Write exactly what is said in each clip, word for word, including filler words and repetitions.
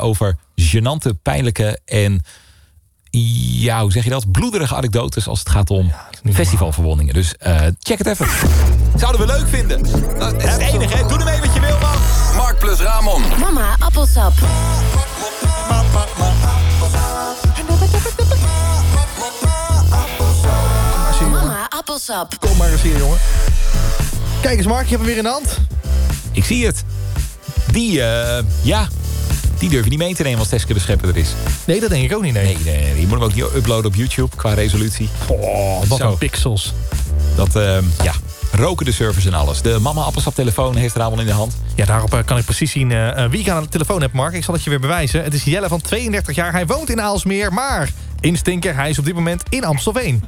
over gênante, pijnlijke en... ja, hoe zeg je dat? Bloederige anekdotes als het gaat om ja, festivalverwondingen. Dus uh, check het even. Zouden we leuk vinden. Dat is het enige, hè? Doe ermee wat je wil, man. Mark plus Ramon. Mama, appelsap. Mama, appelsap. Kom maar eens hier, jongen. Kijk eens, Mark, je hebt hem weer in de hand. Ik zie het. Die, uh, ja... die durf je niet mee te nemen als Teske de Schepper er is. Nee, dat denk ik ook niet, nee. Nee, nee, nee. Je moet hem ook niet uploaden op YouTube qua resolutie. Oh, wat een pixels. Dat, uh, ja, roken de servers en alles. De mama appelsap telefoon heeft er allemaal in de hand. Ja, daarop uh, kan ik precies zien uh, wie ik aan de telefoon heb, Mark. Ik zal het je weer bewijzen. Het is Jelle van tweeëndertig jaar. Hij woont in Aalsmeer, maar instinker, hij is op dit moment in Amstelveen.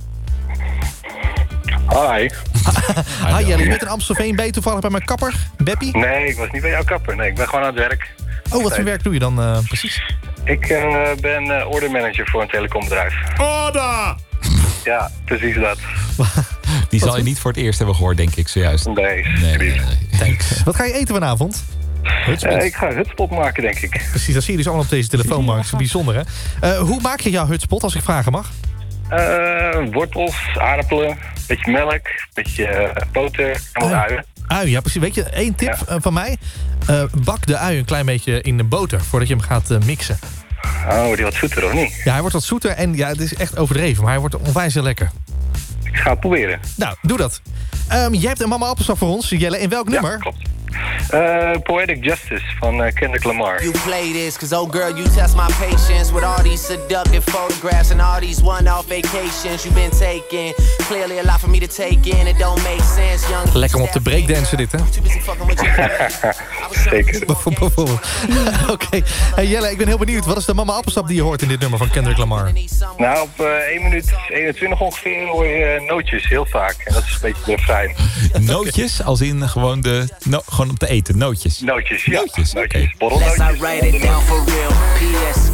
Hi. Hi Jelle, je bent in Amstelveen. Ben je toevallig bij mijn kapper, Beppie? Nee, ik was niet bij jouw kapper. Nee, ik ben gewoon aan het werk. Oh, wat voor werk doe je dan uh, precies? Ik uh, ben uh, ordermanager voor een telecombedrijf. Order! Ja, precies dat. Die zal je niet voor het eerst hebben gehoord, denk ik, zojuist. Nee, nee, nee, nee. Thanks. Wat ga je eten vanavond? Uh, ik ga hutspot maken, denk ik. Precies, dat zie je dus allemaal op deze telefoon, Mark. Dat is bijzonder, hè? Uh, hoe maak je jouw hutspot, als ik vragen mag? Uh, wortels, aardappelen, beetje melk, beetje uh, boter en wat uh, uien. Ui, ja precies. Weet je, één tip ja. uh, van mij. Uh, bak de ui een klein beetje in de boter voordat je hem gaat uh, mixen. Oh, die wat zoeter, of niet? Ja, hij wordt wat zoeter en ja, het is echt overdreven. Maar hij wordt onwijs heel lekker. Ik ga het proberen. Nou, doe dat. Um, jij hebt een mama appelsap voor ons, Jelle. In welk nummer? Ja, klopt. Uh, Poetic Justice van uh, Kendrick Lamar. You play this, cause oh girl, you test my patience with all these seductive photographs and all these one-off vacations you've been taking. Clearly a lot for me to take in, it don't make sense. Young lekker om op te breakdansen dit, hè? Zeker. Bijvoorbeeld. Oké. Okay. Hey Jelle, ik ben heel benieuwd. Wat is de mama appelsap die je hoort in dit nummer van Kendrick Lamar? Nou, op uh, één minuut eenentwintig ongeveer hoor je uh, nootjes heel vaak. En dat is een beetje de refrein. Nootjes? Als in gewoon, de, no, gewoon om te eten, nootjes? Nootjes, ja. Nootjes, oké. Okay. Borrelnootjes. Let's write it down for real. P S.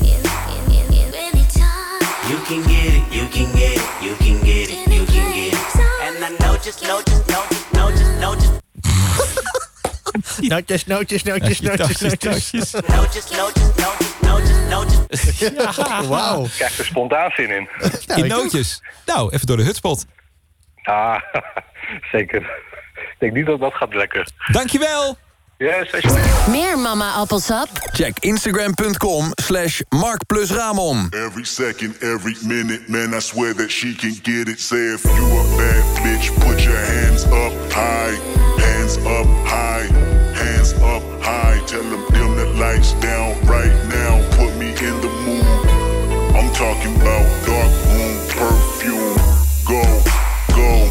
You can get it, you can get it, you can get it, you can get it. And I know just, know just, know just, know just, know just. Nootjes, nootjes, nootjes, nootjes, nootjes. Nootjes, nootjes, nootjes, nootjes. Ja, wauw. Ik krijg er spontaan zin in. Nou, in nootjes. Nou, even door de hutspot. Ah, zeker. Ik denk niet dat dat gaat lekker. Dankjewel. Yes, alsjeblieft. Meer mama appelsap? Check instagram.com slash Mark plus Ramon. Every second, every minute, man, I swear that she can get it. Say if you a bad bitch, put your hands up high. Hands up high. Hands up high. Tell them dim the lights down right now. Put me in the mood. I'm talking about dark room perfume. Go, go.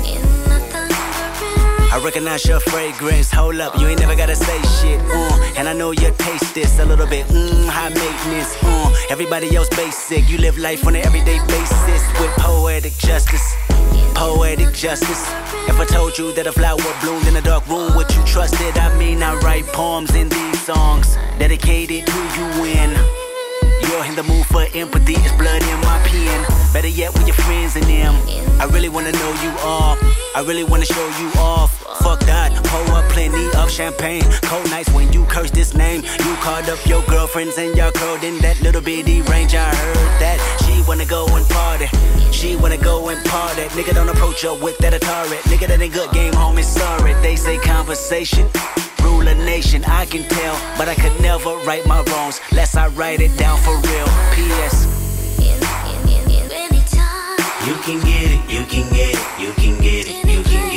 I recognize your fragrance. Hold up, you ain't never gotta say shit. Uh, and I know you taste this a little bit. Mmm, high maintenance. Uh, everybody else basic. You live life on an everyday basis with poetic justice. Poetic justice. If I told you that a flower bloomed in a dark room, would you trust it? I mean, I write poems in these songs dedicated to you when you're in the mood for empathy. It's blood in my pen. Better yet, with your friends and them. I really wanna know you all. I really wanna show you off. Fuck that, pour up plenty of champagne. Cold nights when you curse this name. You called up your girlfriends and y'all curled in that little bitty range. I heard that she wanna go and party. She wanna go and party. Nigga, don't approach her with that Atari. Nigga, that ain't good game, homie, sorry. They say conversation rule a nation, I can tell, but I could never right my wrongs, lest I write it down for real. P S. You can get it, you can get it, you can get it, you can get it.